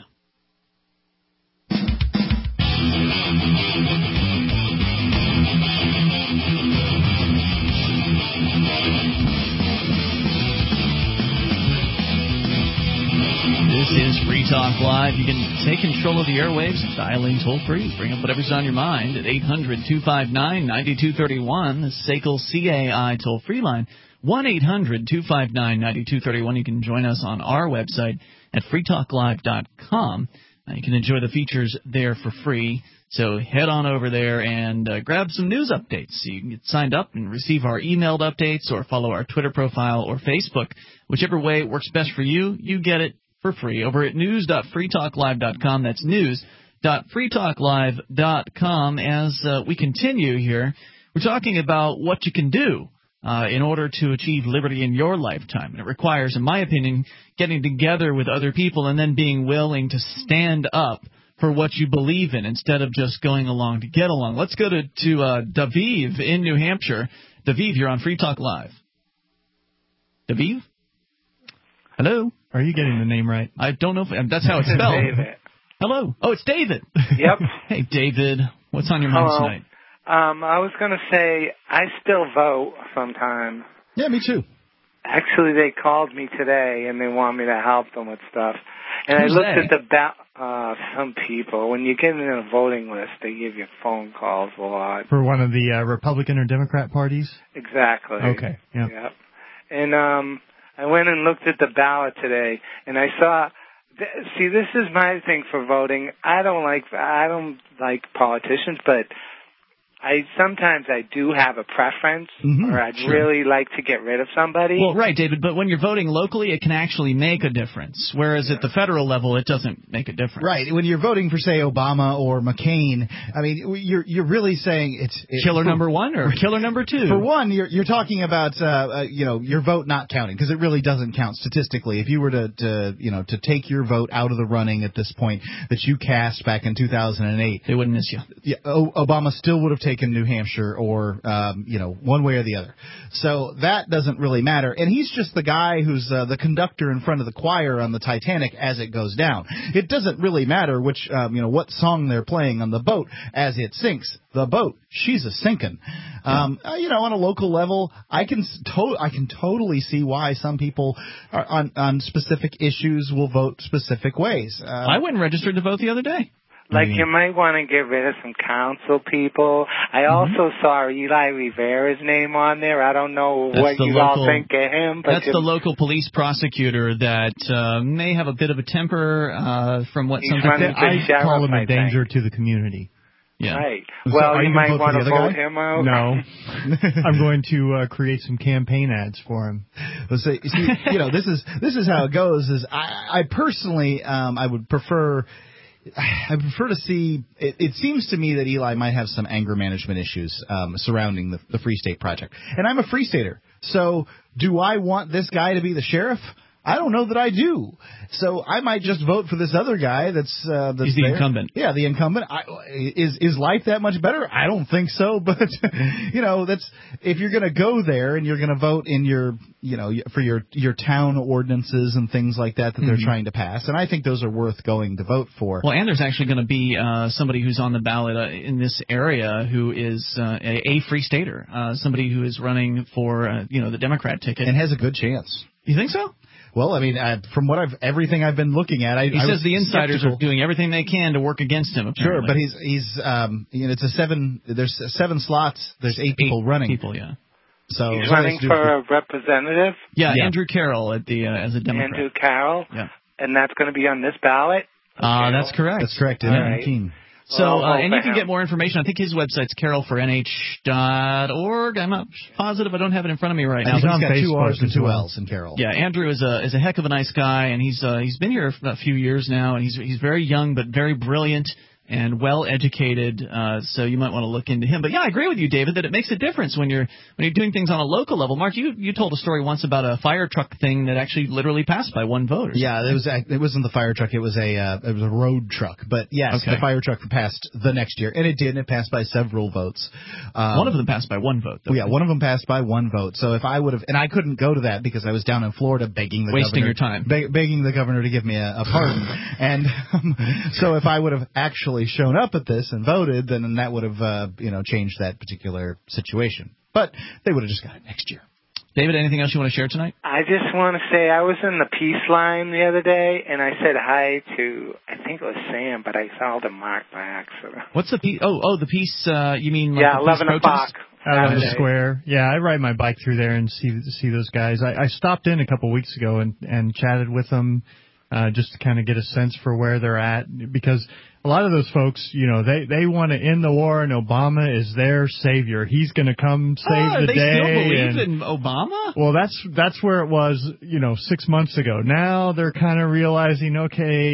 A: This is Free Talk Live. You can take control of the airwaves, dial in toll free, bring up whatever's on your mind at eight hundred, two five nine, nine two three one, the S A C L C A I toll free line, one eight hundred, two five nine, nine two three one. You can join us on our website at free talk live dot com. Uh, you can enjoy the features there for free. So head on over there and uh, grab some news updates. So you can get signed up and receive our emailed updates or follow our Twitter profile or Facebook. Whichever way works best for you, you get it for free over at news dot free talk live dot com. That's news dot free talk live dot com. As uh, we continue here, we're talking about what you can do uh, in order to achieve liberty in your lifetime. And it requires, in my opinion, getting together with other people and then being willing to stand up for what you believe in instead of just going along to get along. Let's go to, to uh, Daviv in New Hampshire. Daviv, you're on Free Talk Live. Daviv? Hello?
D: Are you getting the name right?
A: I don't know if that's how it's spelled.
P: David.
A: Hello. Oh, it's David.
P: Yep.
A: Hey, David. What's on your mind
P: Hello.
A: tonight?
P: Um, I was going to say I still vote sometime.
B: Yeah, me too.
P: Actually, they called me today, and they want me to help them with stuff. And
A: Who's
P: I looked
A: they?
P: at the ba- uh, some people. When you get in a voting list, they give you phone calls a lot.
D: For one of the uh, Republican or Democrat parties?
P: Exactly.
D: Okay. Yeah.
P: Yep. And um, I went and looked at the ballot today, and I saw. Th- see, this is my thing for voting. I don't like I don't like politicians, but I sometimes I do have a preference,
A: Mm-hmm,
P: or I'd
A: sure.
P: really like to get rid of somebody.
A: Well, right, David, but when you're voting locally, it can actually make a difference, whereas at the federal level, it doesn't make a difference.
B: Right. When you're voting for, say, Obama or McCain, I mean, you're you're really saying it's... it's
A: Killer
B: for,
A: number one or killer number two?
B: For one, you're you're talking about, uh, uh, you know, your vote not counting, because it really doesn't count statistically. If you were to, to, you know, to take your vote out of the running at this point that you cast back in two thousand eight...
A: They wouldn't miss you.
B: Yeah, o- Obama still would have taken New Hampshire or, um, you know, one way or the other. So that doesn't really matter. And he's just the guy who's uh, the conductor in front of the choir on the Titanic as it goes down. It doesn't really matter which, um, you know, what song they're playing on the boat as it sinks. The boat, she's a sinking. Um, uh, you know, on a local level, I can to- I can totally see why some people are on, on specific issues will vote specific ways. Um,
A: I went and registered to vote the other day.
P: Like, you might want to get rid of some council people. I also saw Eli Rivera's name on there. I don't know
A: That's
P: what
A: the
P: you
A: local-
P: all think of him. But
A: That's
P: you-
A: the local police prosecutor that uh, may have a bit of a temper uh, from what
P: He's
A: some
P: running
A: people...
P: for sheriff,
D: call him
P: I
D: a danger to the see
A: Yeah.
P: Right.
D: So
P: Well,
D: are
P: you
D: you
P: might
D: gonna vote
P: want
D: for
P: to
D: the other
P: vote
D: guy?
P: him out.
D: No. I'm going to uh, create some campaign ads for him.
B: Well, so, see, you know, this is this is how it goes. Is I, I personally, um, I would prefer, I prefer to see. It, it seems to me that Eli might have some anger management issues um, surrounding the, the Free State Project, and I'm a Free Stater. So, do I want this guy to be the sheriff? I don't know that I do. So I might just vote for this other guy that's uh, that's
A: He's the
B: there.
A: incumbent.
B: Yeah, the incumbent. I, is is life that much better? I don't think so. But you know, that's if you're going to go there and you're going to vote in your you know for your your town ordinances and things like that that they're
A: Mhm.
B: trying to pass, and I think those are worth going to vote for.
A: Well, and there's actually going to be uh, somebody who's on the ballot uh, in this area who is uh, a, a Free Stater, uh, somebody who is running for uh, you know the Democrat ticket
B: and has a good chance.
A: You think so?
B: Well, I mean, I, from what I've everything I've been looking at, I
A: He
B: I
A: says
B: was
A: the insiders
B: skeptical.
A: are doing everything they can to work against him.
B: Sure,
A: Apparently.
B: but he's he's um you know it's a seven there's seven slots there's eight, people running
A: people yeah
B: so
P: He's
B: so
P: running
B: it's do-
P: for a representative.
A: yeah, Andrew Carroll at the uh, as a Democrat.
P: Andrew Carroll.
A: Yeah.
P: And that's going to be on this ballot.
A: Uh, that's correct.
B: That's correct.
A: All
B: Yeah.
A: right.
B: Keene.
A: So,
P: Well,
A: uh,
P: I'll
A: and
P: vote
A: you
P: for
A: can
P: him.
A: get more information. I think his website's carol for N H dot org. I'm not positive. I don't have it in front of me right now.
B: He's
A: but
B: on
A: got
B: two
A: Facebook
B: R's and
A: as
B: two
A: well.
B: L's in Carroll.
A: Yeah, Andrew is a is a heck of a nice guy, and he's uh, he's been here for a few years now, and he's he's very young but very brilliant and well educated. Uh, so you might want to look into him. But yeah, I agree with you, David, that it makes a difference when you're when you're doing things on a local level. Mark, you you told a story once about a fire truck thing that actually literally passed by one vote. Or
B: Yeah, it was it wasn't the fire truck. It was a uh, it was a road truck. But yes,
A: Okay.
B: the fire truck passed the next year, and it did. And it passed by several votes. Um,
A: one of them passed by one vote. Though.
B: Yeah, one of them passed by one vote. So if I would have, and I couldn't go to that because I was down in Florida begging the
A: Wasting
B: governor,
A: your time.
B: beg, begging the governor to give me a, a pardon. and um, so if I would have actually shown up at this and voted, then that would have uh, you know changed that particular situation. But they would have just got it next year.
A: David, anything else you want to share tonight?
P: I just want to say I was in the peace line the other day, and I said hi to, I think it was Sam, but I called him Mark by accident.
A: What's the peace? Oh, oh, the peace. Uh, you mean like
P: Yeah,
A: the peace
P: eleven o'clock.
A: protest?
D: Out on the
P: Saturday.
D: square. Yeah, I ride my bike through there and see see those guys. I, I stopped in a couple weeks ago and, and chatted with them uh, just to kind of get a sense for where they're at, because a lot of those folks, you know, they, they want to end the war, and Obama is their savior. He's going to come save
A: Oh,
D: the
A: they
D: day.
A: still believe
D: and,
A: in Obama?
D: Well, that's that's where it was, you know, six months ago. Now they're kind of realizing, okay,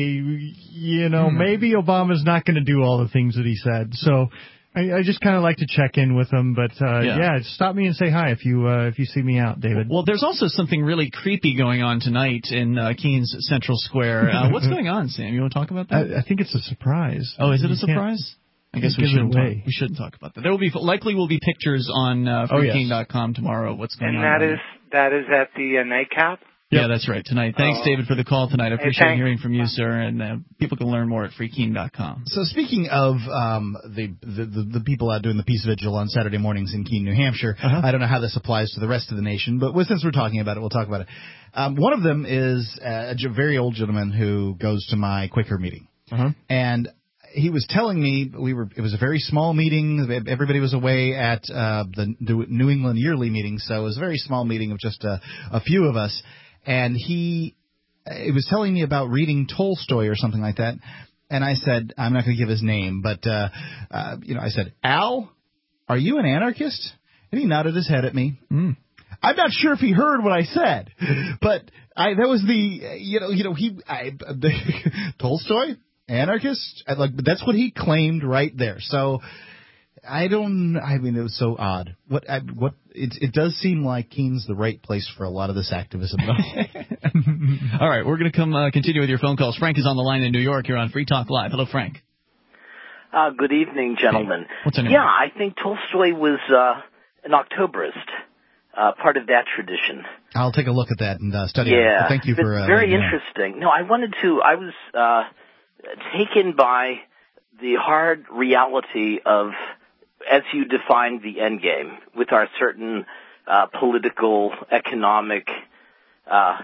D: you know,
A: Hmm.
D: maybe Obama's not going to do all the things that he said. So I, I just kind of like to check in with them. But uh,
A: Yeah.
D: yeah. stop me and say hi if you uh, if you see me out, David.
A: Well, there's also something really creepy going on tonight in uh, Keens Central Square. Uh, what's going on, Sam? You want to talk about that?
D: I, I think it's a surprise.
A: oh, is it a
D: You can't-
A: surprise? I guess
D: can't
A: we
D: give it
A: shouldn't talk,
D: away.
A: we shouldn't talk about that. There will be likely will be pictures on uh,
D: Oh,
A: free
D: yes.
A: king dot com tomorrow. What's going
P: And
A: on?
P: that
A: there.
P: is that is at the uh, nightcap?
A: Yeah, that's right. Tonight. Thanks,
P: Oh.
A: David, for the call tonight. I
P: Hey,
A: appreciate
P: thanks.
A: hearing from you, sir. And uh, people can learn more at free king dot com.
B: So speaking of um, the, the, the the people out doing the peace vigil on Saturday mornings in Keene, New Hampshire,
D: Uh-huh.
B: I don't know how this applies to the rest of the nation, but since we're talking about it, we'll talk about it. Um, one of them is a ge- very old gentleman who goes to my Quaker meeting,
D: Uh-huh.
B: and he was telling me we were. It was a very small meeting. Everybody was away at uh, the New England Yearly meeting, so it was a very small meeting of just a, a few of us. And he, it was telling me about reading Tolstoy or something like that. And I said, I'm not going to give his name, but uh, uh, you know, I said, Al, are you an anarchist? And he nodded his head at me.
A: Mm.
B: I'm not sure if he heard what I said, but I that was the, you know, you know, he, I, the, Tolstoy, anarchist, I, like, but that's what he claimed right there. So I don't, I mean, it was so odd. What, I, what, it, it does seem like Keene's the right place for a lot of this activism, though.
A: All right, we're going to come uh, continue with your phone calls. Frank is on the line in New York. You're on Free Talk Live. Hello, Frank.
Q: Uh, good evening, gentlemen.
A: Hey, what's your name?
Q: Yeah, I think Tolstoy was uh, an Octoberist, uh, part of that tradition.
B: I'll take a look at that and uh, study
Q: yeah,
B: it. Thank you for...
Q: It's
B: uh,
Q: very interesting. No, I wanted to... I was uh, taken by the hard reality of, as you defined the end game, with our certain uh, political, economic, uh,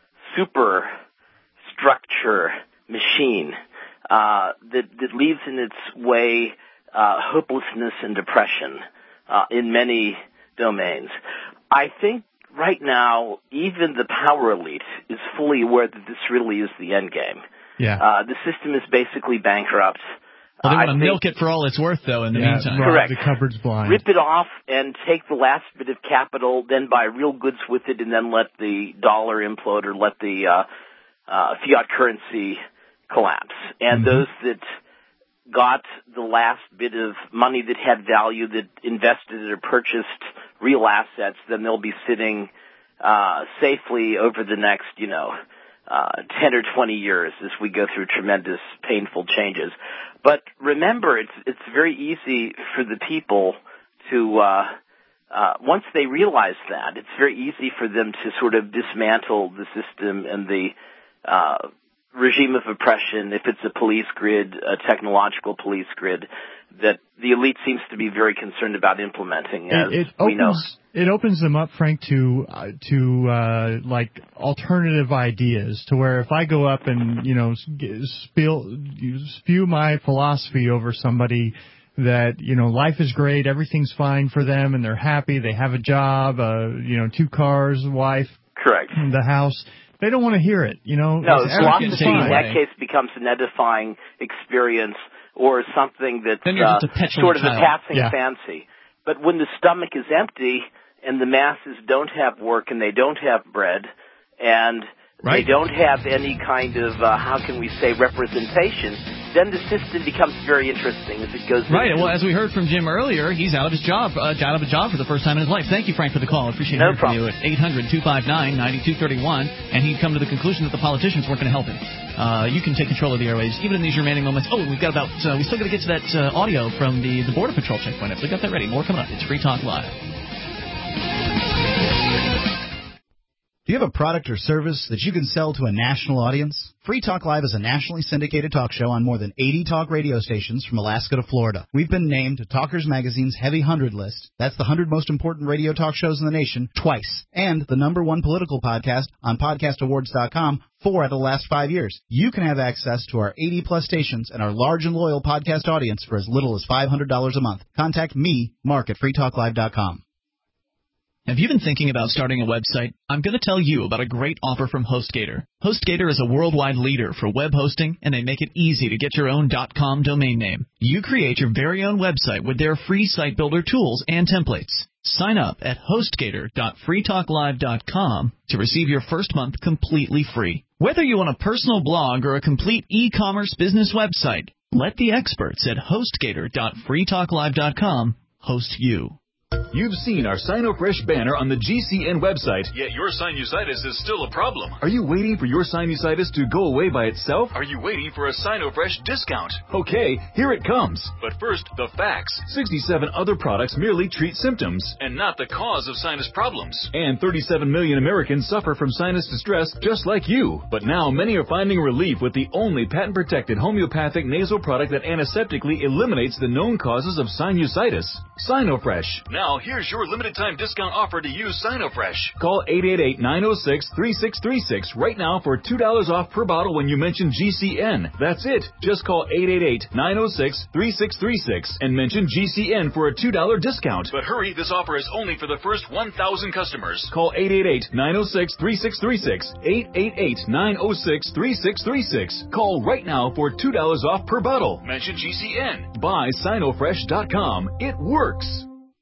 Q: superstructure machine uh, that, that leaves in its way uh, hopelessness and depression uh, in many domains. I think right now, even the power elite is fully aware that this really is the end game.
D: Yeah.
Q: Uh, the system is basically bankrupt.
A: Well, they want to
Q: I
A: milk it for all it's worth, though, in the
D: yeah,
A: meantime.
Q: Correct.
D: The cupboard's blind.
Q: Rip it off and take the last bit of capital, then buy real goods with it, and then let the dollar implode or let the uh, uh, fiat currency collapse. And
D: Mm-hmm.
Q: those that got the last bit of money that had value, that invested or purchased real assets, then they'll be sitting uh, safely over the next, you know, uh, ten or twenty years as we go through tremendous, painful changes. But remember, it's it's very easy for the people to, uh, uh, once they realize that, it's very easy for them to sort of dismantle the system and the uh, regime of oppression, if it's a police grid, a technological police grid, that the elite seems to be very concerned about implementing, as
D: it, it
Q: we
D: opens,
Q: know.
D: It opens them up, Frank, to uh, to uh, like alternative ideas. To where if I go up and you know spill spew my philosophy over somebody that you know life is great, everything's fine for them, and they're happy, they have a job, uh, you know, two cars, wife,
Q: correct,
D: the house. They don't want to hear it, you know.
Q: No, philosophy
D: fine.
Q: in that case becomes an edifying experience or something that's uh, sort of
A: child.
Q: a passing
D: yeah.
Q: fancy. But when the stomach is empty and the masses don't have work and they don't have bread and
A: right.
Q: they don't have any kind of, uh, how can we say, representation, then the system becomes very interesting as it goes.
A: Right.
Q: Into.
A: Well, as we heard from Jim earlier, he's out of his job, uh, out of a job for the first time in his life. Thank you, Frank, for the call. I appreciate
Q: no
A: hearing from you at eight hundred two five nine nine two three one. And he'd come to the conclusion that the politicians weren't going to help him. Uh, you can take control of the airwaves, even in these remaining moments. Oh, we've got about, uh, we still got to get to that uh, audio from the, the Border Patrol checkpoint. So we got that ready. More coming up. It's Free Talk Live.
B: Do you have a product or service that you can sell to a national audience? Free Talk Live is a nationally syndicated talk show on more than eighty talk radio stations from Alaska to Florida. We've been named to Talkers Magazine's Heavy one hundred list. That's the one hundred most important radio talk shows in the nation twice. And the number one political podcast on podcast awards dot com four out of the last five years. You can have access to our eighty plus stations and our large and loyal podcast audience for as little as five hundred dollars a month. Contact me, Mark, at free talk live dot com.
A: Have you been thinking about starting a website? I'm going to tell you about a great offer from HostGator. HostGator is a worldwide leader for web hosting, and they make it easy to get your own .com domain name. You create your very own website with their free site builder tools and templates. Sign up at hostgator dot free talk live dot com to receive your first month completely free. Whether you want a personal blog or a complete e-commerce business website, let the experts at hostgator dot free talk live dot com host you.
H: You've seen our SinoFresh banner on the G C N website.
F: Yet your sinusitis is still a problem.
H: Are you waiting for your sinusitis to go away by itself?
F: Are you waiting for a SinoFresh discount?
H: Okay, here it comes.
F: But first, the facts.
H: sixty-seven other products merely treat symptoms.
F: And not the cause of sinus problems.
H: And thirty-seven million Americans suffer from sinus distress just like you. But now many are finding relief with the only patent-protected homeopathic nasal product that antiseptically eliminates the known causes of sinusitis. SinoFresh.
F: Now, here's your limited-time discount offer to use SinoFresh.
H: Call eight eight eight, nine oh six, three six three six right now for two dollars off per bottle when you mention G C N. That's it. Just call eight eight eight, nine oh six, three six three six and mention G C N for a two dollars discount.
F: But hurry, this offer is only for the first one thousand customers.
H: Call eight eight eight, nine oh six, three six three six, eight eight eight, nine oh six, three six three six. Call right now for two dollars off per bottle.
F: Mention G C N.
H: Buy Sinofresh dot com. It works.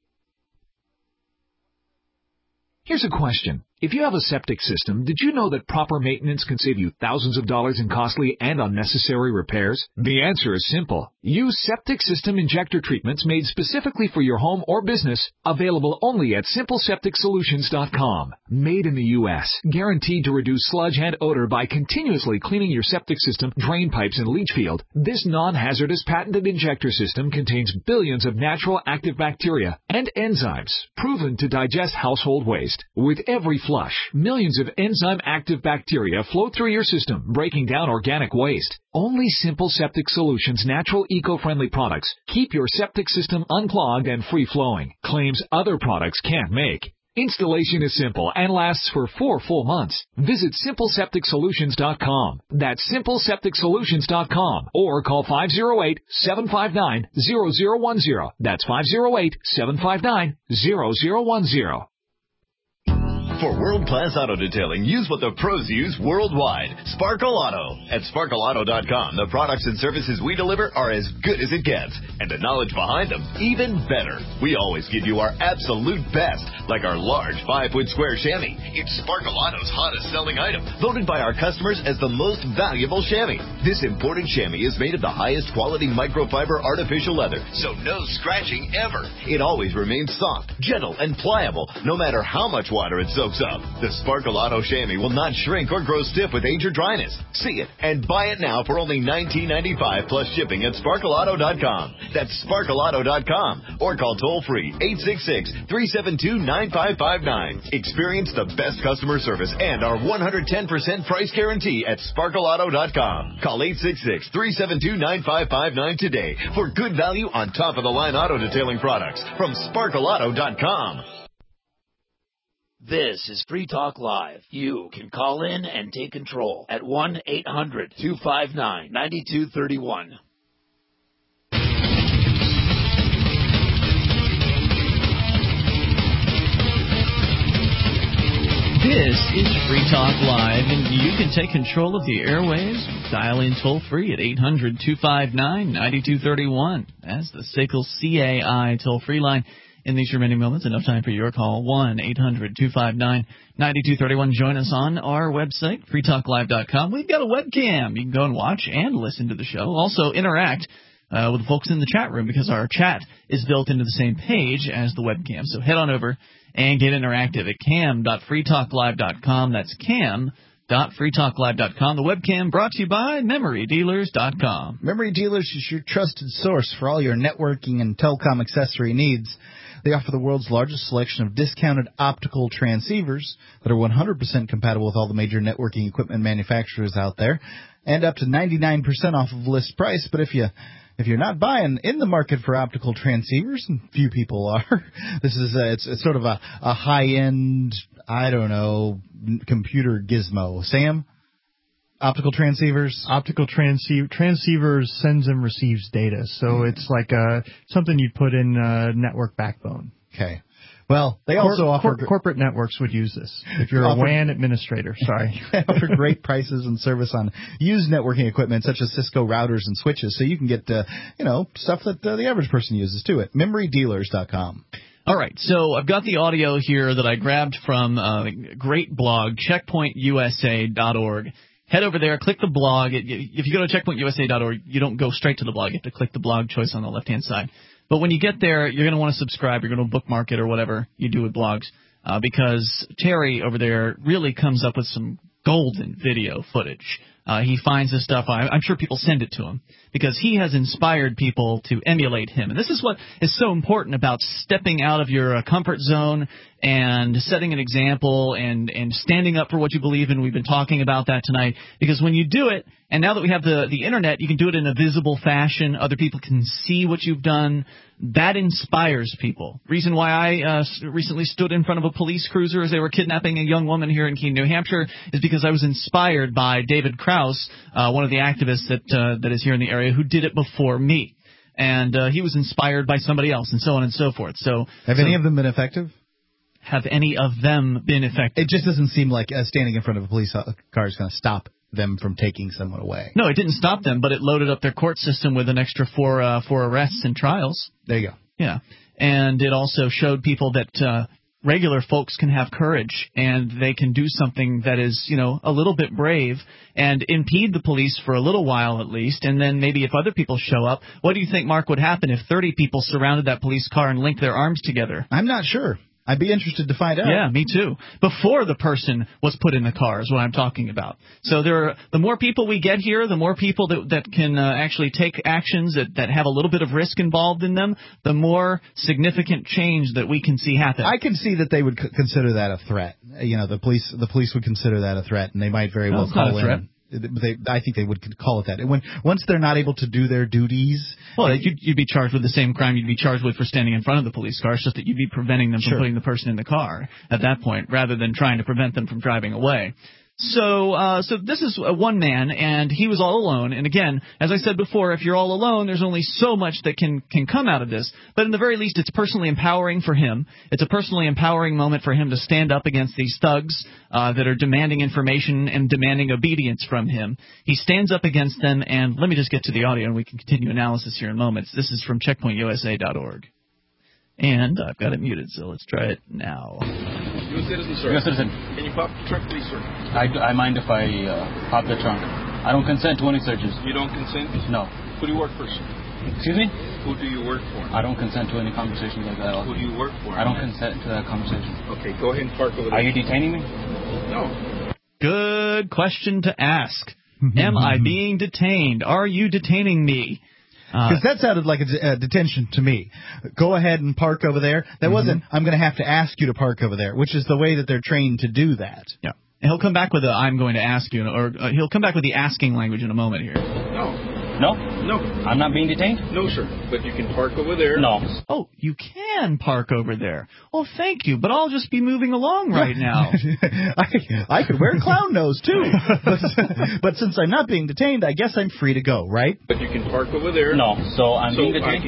R: Here's a question. If you have a septic system, did you know that proper maintenance can save you thousands of dollars in costly and unnecessary repairs? The answer is simple. Use septic system injector treatments made specifically for your home or business, available only at simple septic solutions dot com. Made in the U S, guaranteed to reduce sludge and odor by continuously cleaning your septic system, drain pipes, and leach field. This non-hazardous patented injector system contains billions of natural active bacteria and enzymes proven to digest household waste. With every flush, millions of enzyme-active bacteria flow through your system, breaking down organic waste. Only Simple Septic Solutions natural eco-friendly products keep your septic system unclogged and free-flowing, claims other products can't make. Installation is simple and lasts for four full months. Visit simple septic solutions dot com. That's simple septic solutions dot com or call five oh eight, seven five nine, zero zero one zero. That's five oh eight, seven five nine, zero zero one zero.
S: For world-class auto detailing, use what the pros use worldwide. Sparkle Auto. At sparkle auto dot com, the products and services we deliver are as good as it gets. And the knowledge behind them, even better. We always give you our absolute best, like our large five-foot square chamois. It's Sparkle Auto's hottest selling item, voted by our customers as the most valuable chamois. This imported chamois is made of the highest quality microfiber artificial leather, so no scratching ever. It always remains soft, gentle, and pliable, no matter how much water it soaks up. The Sparkle Auto chamois will not shrink or grow stiff with age or dryness. See it and buy it now for only nineteen ninety-five plus shipping at sparkle auto dot com. That's sparkle auto dot com or call toll-free eight six six, three seven two, nine five five nine. Experience the best customer service and our one hundred ten percent price guarantee at sparkle auto dot com. Call eight six six, three seven two, nine five five nine today for good value on top-of-the-line auto detailing products from sparkle auto dot com.
I: This is Free Talk Live. You can call in and take control at one eight hundred, two five nine, nine two three one.
A: This is Free Talk Live, and you can take control of the airwaves. Dial in toll-free at eight hundred, two five nine, nine two three one. That's the S A C L C A I toll-free line. In these remaining moments, enough time for your call, one eight hundred, two five nine, nine two three one. Join us on our website, free talk live dot com. We've got a webcam. You can go and watch and listen to the show. Also, interact uh, with the folks in the chat room because our chat is built into the same page as the webcam. So head on over and get interactive at cam dot free talk live dot com. That's cam dot free talk live dot com. The webcam brought to you by memory dealers dot com.
B: Memory Dealers is your trusted source for all your networking and telecom accessory needs. They offer the world's largest selection of discounted optical transceivers that are one hundred percent compatible with all the major networking equipment manufacturers out there, and up to ninety-nine percent off of list price. But if you if you're not buying in the market for optical transceivers, and few people are, this is a, it's, it's sort of a, a high-end, I don't know, computer gizmo. Sam? Optical transceivers?
D: Optical transceiver transceivers sends and receives data, so mm-hmm. it's like uh, something you'd put in a network backbone.
B: Okay. Well, they
D: Cor-
B: also offer...
D: Cor- corporate networks would use this, if you're offer, a W A N administrator. Sorry.
B: They offer great prices and service on used networking equipment, such as Cisco routers and switches, so you can get, uh, you know, stuff that uh, the average person uses, too, at memory dealers dot com.
A: All right, so I've got the audio here that I grabbed from a great blog, checkpoint u s a dot org. Head over there, click the blog. If you go to checkpoint u s a dot org, you don't go straight to the blog. You have to click the blog choice on the left-hand side. But when you get there, you're going to want to subscribe. You're going to bookmark it or whatever you do with blogs uh, because Terry over there really comes up with some golden video footage. Uh, he finds this stuff. I, I'm sure people send it to him because he has inspired people to emulate him. And this is what is so important about stepping out of your uh, comfort zone and setting an example and, and standing up for what you believe in. We've been talking about that tonight because when you do it, and now that we have the, the Internet, you can do it in a visible fashion. Other people can see what you've done. That inspires people. Reason why I uh, recently stood in front of a police cruiser as they were kidnapping a young woman here in Keene, New Hampshire, is because I was inspired by David Krause, uh, one of the activists that uh, that is here in the area, who did it before me. And uh, he was inspired by somebody else, and so on and so forth. So,
B: Have
A: so,
B: any of them been effective?
A: Have any of them been effective?
B: It just doesn't seem like uh, standing in front of a police car is going to stop them from taking someone away.
A: No, it didn't stop them, but it loaded up their court system with an extra four uh, four arrests and trials.
B: There you go.
A: Yeah, and it also showed people that uh, regular folks can have courage and they can do something that is, you know, a little bit brave and impede the police for a little while at least, and then maybe if other people show up, what do you think, Mark, would happen if thirty people surrounded that police car and linked their arms together?
B: I'm not sure. I'd be interested to find out.
A: Yeah, me too. Before the person was put in the car is what I'm talking about. So there are, the more people we get here, the more people that, that can uh, actually take actions that, that have a little bit of risk involved in them, the more significant change that we can see happen.
B: I can see that they would c- consider that a threat. You know, the police the police would consider that a threat, and they might very
A: No,
B: well
A: it's not
B: call
A: a threat.
B: in. They, I think they would call it that. And when once they're not able to do their duties,
A: well, you'd, you'd be charged with the same crime you'd be charged with for standing in front of the police car. It's just that you'd be preventing them from
B: Sure.
A: putting the person in the car at that point, rather than trying to prevent them from driving away. So, uh, so this is a one man, and he was all alone. And again, as I said before, if you're all alone, there's only so much that can can come out of this. But in the very least, it's personally empowering for him. It's a personally empowering moment for him to stand up against these thugs uh, that are demanding information and demanding obedience from him. He stands up against them, and let me just get to the audio, and we can continue analysis here in moments. This is from checkpoint U S A dot org. And I've got it muted, so let's try it now.
T: U S citizen, sir.
U: U S citizen.
T: Can you pop the trunk, please, sir?
U: I, I mind if I uh, pop the trunk. I don't consent to any searches.
T: You don't consent?
U: No.
T: Who do you work for, sir?
U: Excuse me?
T: Who do you work for?
U: I don't consent to any conversations like that.
T: Who do you work for?
U: I don't consent to that conversation.
T: Okay, go ahead and park over there.
U: Are you detaining me?
T: No.
A: Good question to ask. Am I being detained? Are you detaining me?
B: Because uh, that sounded like a, d- a detention to me. Go ahead and park over there. That mm-hmm. wasn't, I'm going to have to ask you to park over there, which is the way that they're trained to do that.
A: Yeah. And he'll come back with a, I'm going to ask you, or uh, he'll come back with the asking language in a moment here.
T: No.
U: No?
T: No.
U: I'm not being detained?
T: No, sir. But you can park over there.
U: No.
A: Oh, you can park over there. Well, thank you, but I'll just be moving along right now.
B: I, I could wear a clown nose, too. But, but since I'm not being detained, I guess I'm free to go, right?
T: But you can park over there.
U: No. So I'm
T: so
U: being detained?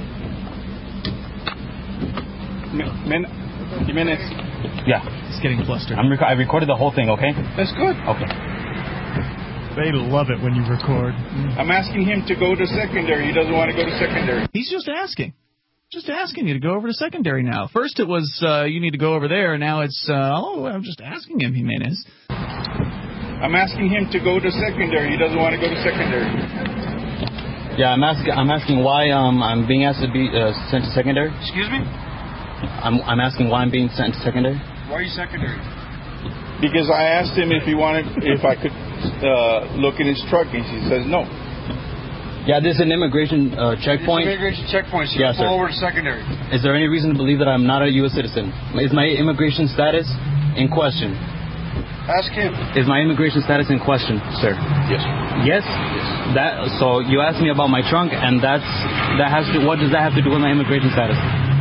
T: Min- Jimenez.
U: Yeah.
A: It's getting flustered.
U: I'm rec- I recorded the whole thing, okay?
T: That's good.
U: Okay.
D: They love it when you record.
T: I'm asking him to go to secondary. He doesn't want to go to secondary.
A: He's just asking. Just asking you to go over to secondary now. First it was uh, you need to go over there. Now it's, uh, oh, I'm just asking him, Jimenez.
T: I'm asking him to go to secondary. He doesn't want to go to secondary.
U: Yeah, I'm asking. I'm asking why um I'm being asked to be uh, sent to secondary.
T: Excuse me?
U: I'm I'm asking why I'm being sent to secondary.
T: Why are you secondary? Because I asked him if he wanted, if I could uh, look in his truck, and he says no.
U: Yeah, this is an immigration uh, checkpoint.
T: It's an immigration checkpoint, so
U: yeah,
T: pull
U: sir.
T: over to secondary.
U: Is there any reason to believe that I'm not a U S citizen? Is my immigration status in question?
T: Ask him.
U: Is my immigration status in question, sir?
T: Yes.
U: Yes? Yes. That. So you asked me about my trunk, and that's that has to. What does that have to do with my immigration status?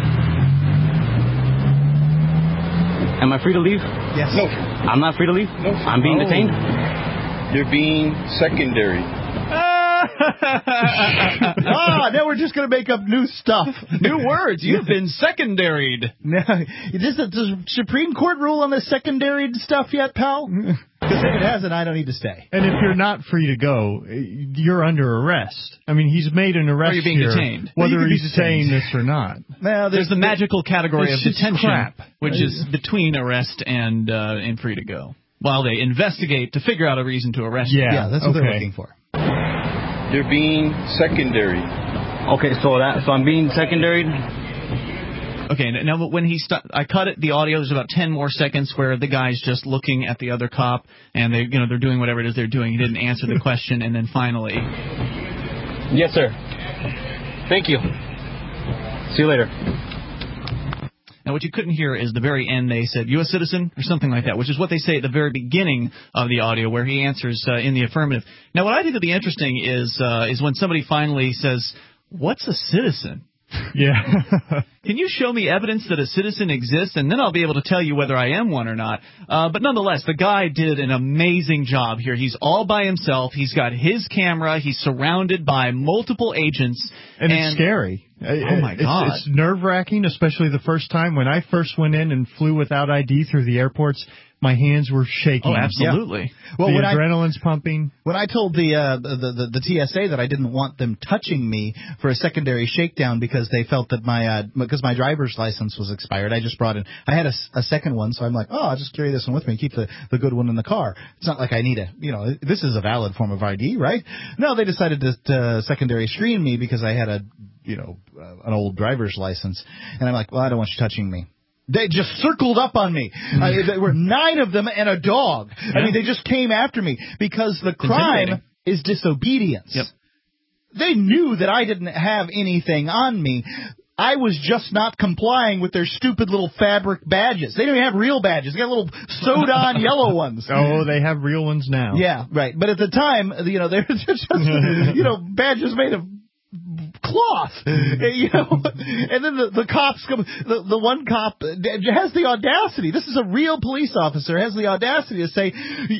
U: Am I free to leave?
B: Yes.
T: No.
U: I'm not free to leave?
T: No.
U: I'm being
T: oh.
U: detained?
T: You're being secondary.
B: Ah, now we're just going to make up new stuff.
A: New words. You've been secondaried.
B: Now, is this a, does Supreme Court rule on the secondary stuff yet, pal? Because if it hasn't, I don't need to stay.
D: And if you're not free to go, you're under arrest. I mean, he's made an arrest
A: or you're being
D: here,
A: detained.
D: whether
B: you
D: he's saying this or not.
B: Now,
A: there's, there's the magical category of detention,
D: crap.
A: which is between arrest and uh, and free to go, while they investigate to figure out a reason to arrest
D: yeah.
A: you.
B: Yeah, that's what
D: okay.
B: they're looking for.
T: You're being secondary.
U: Okay, so that so I'm being secondary.
A: Okay, now when he st- I cut it, the audio. There's about ten more seconds where the guy's just looking at the other cop, and they, you know, they're doing whatever it is they're doing. He didn't answer the question, and then finally,
U: yes, sir. Thank you. See you later.
A: Now, what you couldn't hear is the very end. They said U S citizen or something like that, which is what they say at the very beginning of the audio, where he answers uh, in the affirmative. Now, what I think would be interesting is uh, is when somebody finally says, "What's a citizen?"
D: Yeah.
A: Can you show me evidence that a citizen exists, and then I'll be able to tell you whether I am one or not. Uh, but nonetheless, the guy did an amazing job here. He's all by himself. He's got his camera. He's surrounded by multiple agents.
D: And,
A: and
D: it's scary.
A: Oh, my God.
D: It's, it's nerve-wracking, especially the first time. When I first went in and flew without I D through the airports, my hands were shaking.
A: Oh, absolutely.
B: Yeah. Well,
D: the
B: when
D: adrenaline's
B: I,
D: pumping.
B: When I told the, uh, the, the the T S A that I didn't want them touching me for a secondary shakedown because they felt that my uh, because my driver's license was expired, I just brought in. I had a, a second one, so I'm like, oh, I'll just carry this one with me and keep the the good one in the car. It's not like I need a, you know, this is a valid form of I D, right? No, they decided to, to secondary screen me because I had a, you know, uh, an old driver's license, and I'm like, well, I don't want you touching me. They just circled up on me. I mean, there were nine of them and a dog. Yeah. I mean, they just came after me because the crime is disobedience.
A: Yep.
B: They knew that I didn't have anything on me. I was just not complying with their stupid little fabric badges. They don't even have real badges. They got little sewed-on yellow ones.
D: Oh, they have real ones now.
B: Yeah, right. But at the time, you know, they're just, you know, badges made of cloth, you know, and then the, the cops come, the, the one cop has the audacity, this is a real police officer, has the audacity to say,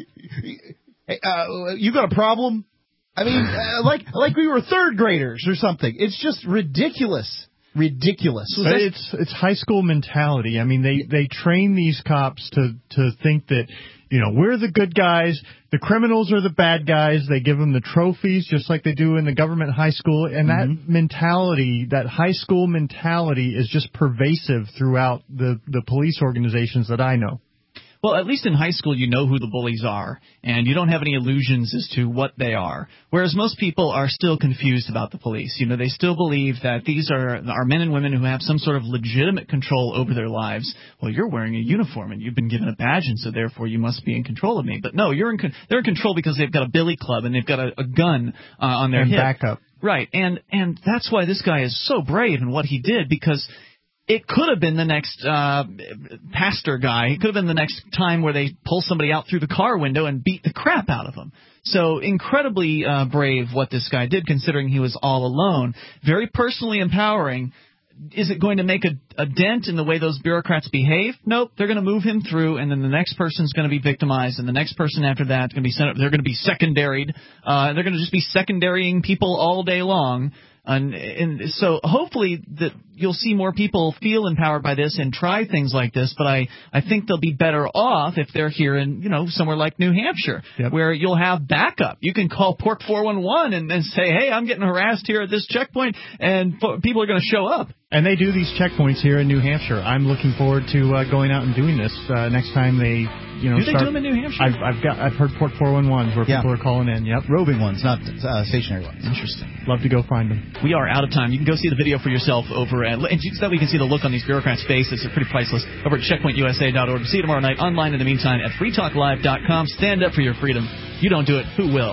B: uh, you got a problem? I mean, uh, like like we were third graders or something. It's just ridiculous. Ridiculous.
D: But it's it's high school mentality. I mean, they, they train these cops to, to think that, you know, we're the good guys, the criminals are the bad guys. They give them the trophies just like they do in the government high school. And mm-hmm. that mentality, that high school mentality is just pervasive throughout the, the police organizations that I know.
A: Well, at least in high school, you know who the bullies are, and you don't have any illusions as to what they are. Whereas most people are still confused about the police. You know, they still believe that these are are men and women who have some sort of legitimate control over their lives. Well, you're wearing a uniform, and you've been given a badge, and so therefore you must be in control of me. But no, you're in con- they're in control because they've got a billy club, and they've got a, a gun uh, on their
D: and
A: hip.
D: Backup.
A: Right, and and that's why this guy is so brave in what he did, because it could have been the next uh, pastor guy. It could have been the next time where they pull somebody out through the car window and beat the crap out of them. So incredibly uh, brave what this guy did, considering he was all alone. Very personally empowering. Is it going to make a, a dent in the way those bureaucrats behave? Nope. They're going to move him through, and then the next person's going to be victimized, and the next person after that is going to be sent. They're going to be secondaried. Uh, they're going to just be secondarying people all day long. And, and so hopefully that you'll see more people feel empowered by this and try things like this. But I, I think they'll be better off if they're here in, you know, somewhere like New Hampshire, yep. where you'll have backup. You can call Pork four one one and, and say, hey, I'm getting harassed here at this checkpoint, and people are going to show up.
D: And they do these checkpoints here in New Hampshire. I'm looking forward to uh, going out and doing this uh, next time they, you know,
A: do they
D: start.
A: do them in New Hampshire?
D: I've, I've got, I've heard Port four one ones where
B: yeah.
D: people are calling in. Yep,
B: roving ones, not uh, stationary ones.
A: Interesting.
D: Love to go find them.
A: We are out of time. You can go see the video for yourself over at, and so that we can see the look on these bureaucrats' faces. They're pretty priceless. Over at checkpoint U S A dot org. See you tomorrow night online. In the meantime, at free talk live dot com. Stand up for your freedom. If you don't do it, who will?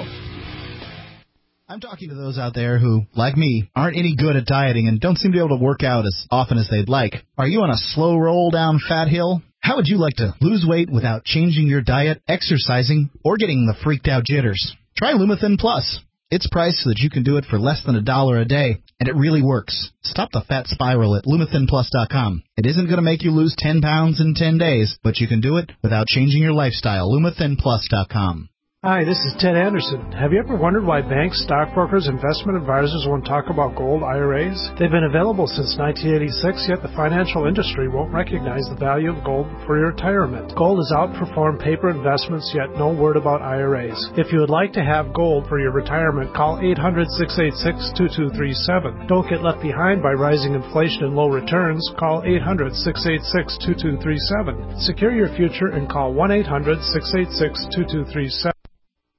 B: I'm talking to those out there who, like me, aren't any good at dieting and don't seem to be able to work out as often as they'd like. Are you on a slow roll down fat hill? How would you like to lose weight without changing your diet, exercising, or getting the freaked out jitters? Try Lumithin Plus. It's priced so that you can do it for less than a dollar a day, and it really works. Stop the fat spiral at Lumithin Plus dot com. It isn't going to make you lose ten pounds in ten days, but you can do it without changing your lifestyle. Lumithin Plus dot com.
C: Hi, this is Ted Anderson. Have you ever wondered why banks, stockbrokers, investment advisors won't talk about gold I R As? They've been available since nineteen eighty-six, yet the financial industry won't recognize the value of gold for your retirement. Gold has outperformed paper investments, yet no word about I R As. If you would like to have gold for your retirement, call eight hundred, six eight six, two two three seven. Don't get left behind by rising inflation and low returns. Call eight hundred, six eight six, two two three seven. Secure your future and call one eight hundred, six eight six, two two three seven.